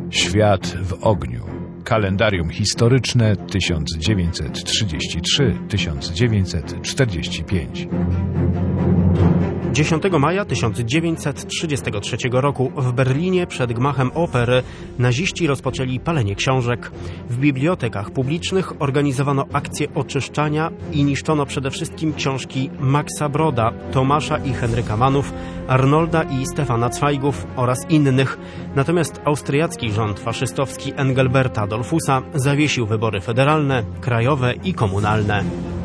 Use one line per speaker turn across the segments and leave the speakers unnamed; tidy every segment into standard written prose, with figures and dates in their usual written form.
Świat w ogniu. Kalendarium historyczne 1933-1945.
10 maja 1933 roku w Berlinie przed gmachem Opery naziści rozpoczęli palenie książek. W bibliotekach publicznych organizowano akcje oczyszczania i niszczono przede wszystkim książki Maxa Broda, Tomasza i Henryka Mannów, Arnolda i Stefana Zweigów oraz innych. Natomiast austriacki rząd faszystowski Engelberta Dollfussa zawiesił wybory federalne, krajowe i komunalne.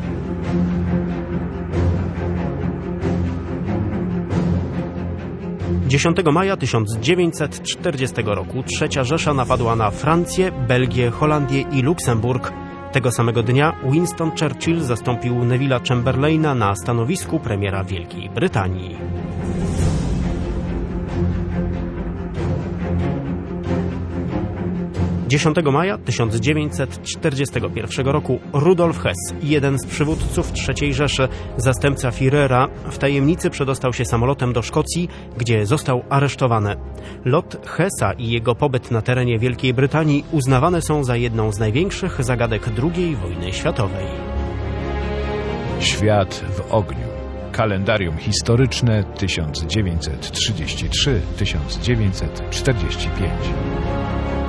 Dziesiątego maja 1940 roku III Rzesza napadła na Francję, Belgię, Holandię i Luksemburg. Tego samego dnia Winston Churchill zastąpił Neville'a Chamberlaina na stanowisku premiera Wielkiej Brytanii. Dziesiątego maja 1941 roku Rudolf Hess, jeden z przywódców III Rzeszy, zastępca Führera, w tajemnicy przedostał się samolotem do Szkocji, gdzie został aresztowany. Lot Hessa i jego pobyt na terenie Wielkiej Brytanii uznawane są za jedną z największych zagadek II wojny światowej.
Świat w ogniu. Kalendarium historyczne 1933-1945.